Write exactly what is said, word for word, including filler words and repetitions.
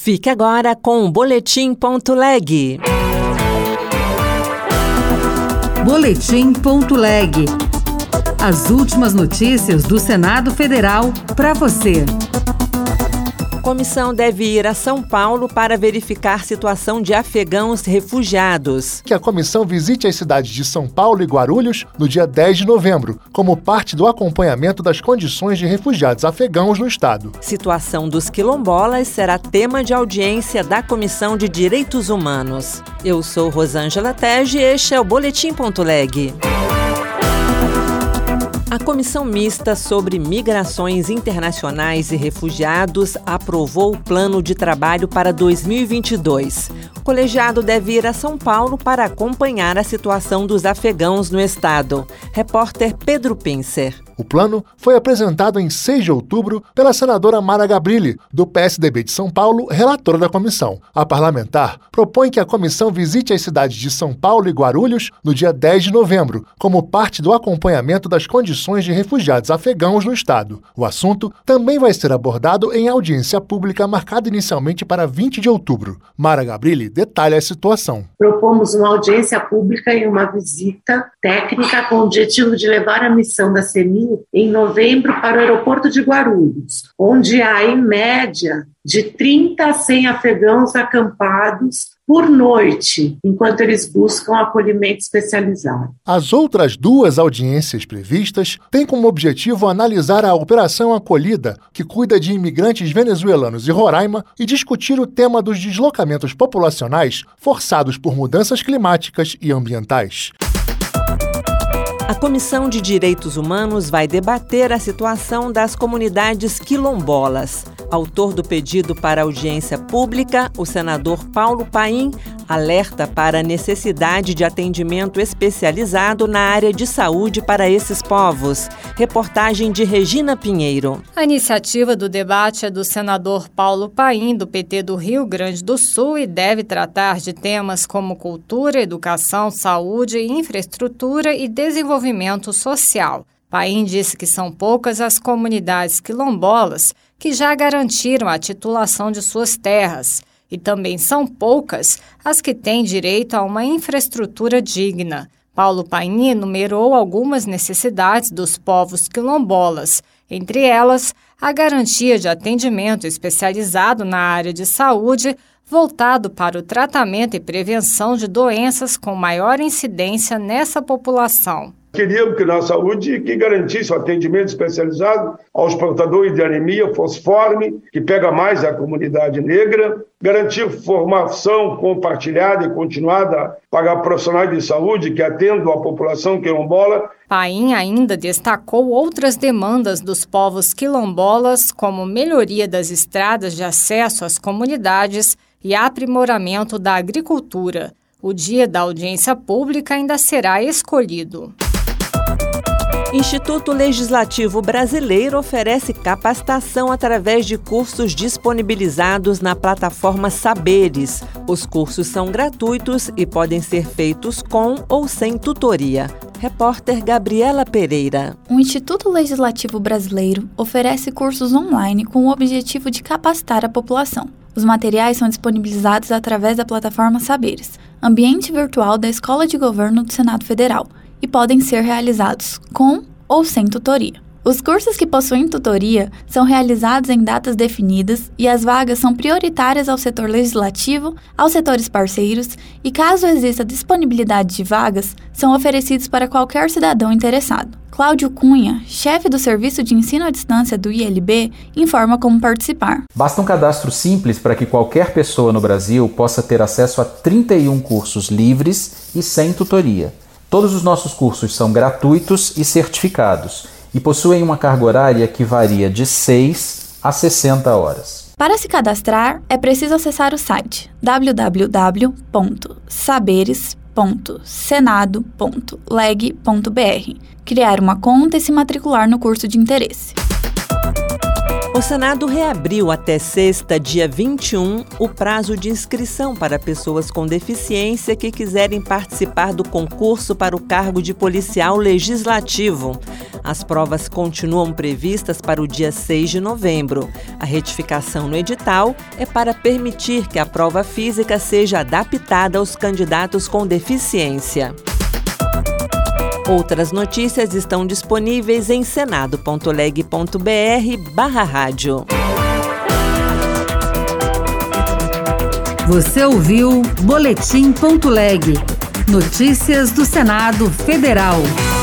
Fique agora com o Boletim Ponto Leg. Boletim Ponto Leg. As últimas notícias do Senado Federal para você. Comissão deve ir a São Paulo para verificar situação de afegãos refugiados. Que a comissão visite as cidades de São Paulo e Guarulhos no dia dez de novembro, como parte do acompanhamento das condições de refugiados afegãos no estado. Situação dos quilombolas será tema de audiência da Comissão de Direitos Humanos. Eu sou Rosângela Tege e este é o Boletim Ponto Leg. A Comissão Mista sobre Migrações Internacionais e Refugiados aprovou o plano de trabalho para dois mil e vinte e dois. O colegiado deve ir a São Paulo para acompanhar a situação dos afegãos no estado. Repórter Pedro Pincer. O plano foi apresentado em seis de outubro pela senadora Mara Gabrilli, do P S D B de São Paulo, relatora da comissão. A parlamentar propõe que a comissão visite as cidades de São Paulo e Guarulhos no dia dez de novembro, como parte do acompanhamento das condições de refugiados afegãos no estado. O assunto também vai ser abordado em audiência pública marcada inicialmente para vinte de outubro. Mara Gabrilli detalha a situação. Propomos uma audiência pública e uma visita técnica com o objetivo de levar a missão da CEMIG em novembro para o aeroporto de Guarulhos, onde há, em média, de trinta a cem afegãos acampados por noite, enquanto eles buscam acolhimento especializado. As outras duas audiências previstas têm como objetivo analisar a Operação Acolhida, que cuida de imigrantes venezuelanos de Roraima, e discutir o tema dos deslocamentos populacionais forçados por mudanças climáticas e ambientais. A Comissão de Direitos Humanos vai debater a situação das comunidades quilombolas. Autor do pedido para audiência pública, o senador Paulo Paim alerta para a necessidade de atendimento especializado na área de saúde para esses povos. Reportagem de Regina Pinheiro. A iniciativa do debate é do senador Paulo Paim, do P T do Rio Grande do Sul, e deve tratar de temas como cultura, educação, saúde, infraestrutura e desenvolvimento social. Paim disse que são poucas as comunidades quilombolas que já garantiram a titulação de suas terras, e também são poucas as que têm direito a uma infraestrutura digna. Paulo Paim enumerou algumas necessidades dos povos quilombolas, entre elas a garantia de atendimento especializado na área de saúde, voltado para o tratamento e prevenção de doenças com maior incidência nessa população. Queríamos que na saúde que garantisse o atendimento especializado aos portadores de anemia falciforme, que pega mais a comunidade negra, garantir formação compartilhada e continuada para profissionais de saúde que atendam a população quilombola. Paim ainda destacou outras demandas dos povos quilombolas, como melhoria das estradas de acesso às comunidades e aprimoramento da agricultura. O dia da audiência pública ainda será escolhido. Instituto Legislativo Brasileiro oferece capacitação através de cursos disponibilizados na plataforma Saberes. Os cursos são gratuitos e podem ser feitos com ou sem tutoria. Repórter Gabriela Pereira. O Instituto Legislativo Brasileiro oferece cursos online com o objetivo de capacitar a população. Os materiais são disponibilizados através da plataforma Saberes, ambiente virtual da Escola de Governo do Senado Federal, e podem ser realizados com ou sem tutoria. Os cursos que possuem tutoria são realizados em datas definidas e as vagas são prioritárias ao setor legislativo, aos setores parceiros e, caso exista disponibilidade de vagas, são oferecidos para qualquer cidadão interessado. Cláudio Cunha, chefe do Serviço de Ensino à Distância do I L B, informa como participar. Basta um cadastro simples para que qualquer pessoa no Brasil possa ter acesso a trinta e um cursos livres e sem tutoria. Todos os nossos cursos são gratuitos e certificados e possuem uma carga horária que varia de seis a sessenta horas. Para se cadastrar, é preciso acessar o site w w w ponto saberes ponto senado ponto leg ponto b r, criar uma conta e se matricular no curso de interesse. O Senado reabriu até sexta, dia vinte e um, o prazo de inscrição para pessoas com deficiência que quiserem participar do concurso para o cargo de policial legislativo. As provas continuam previstas para o dia seis de novembro. A retificação no edital é para permitir que a prova física seja adaptada aos candidatos com deficiência. Outras notícias estão disponíveis em senado ponto leg ponto br barra rádio. Você ouviu Boletim ponto leg. Notícias do Senado Federal.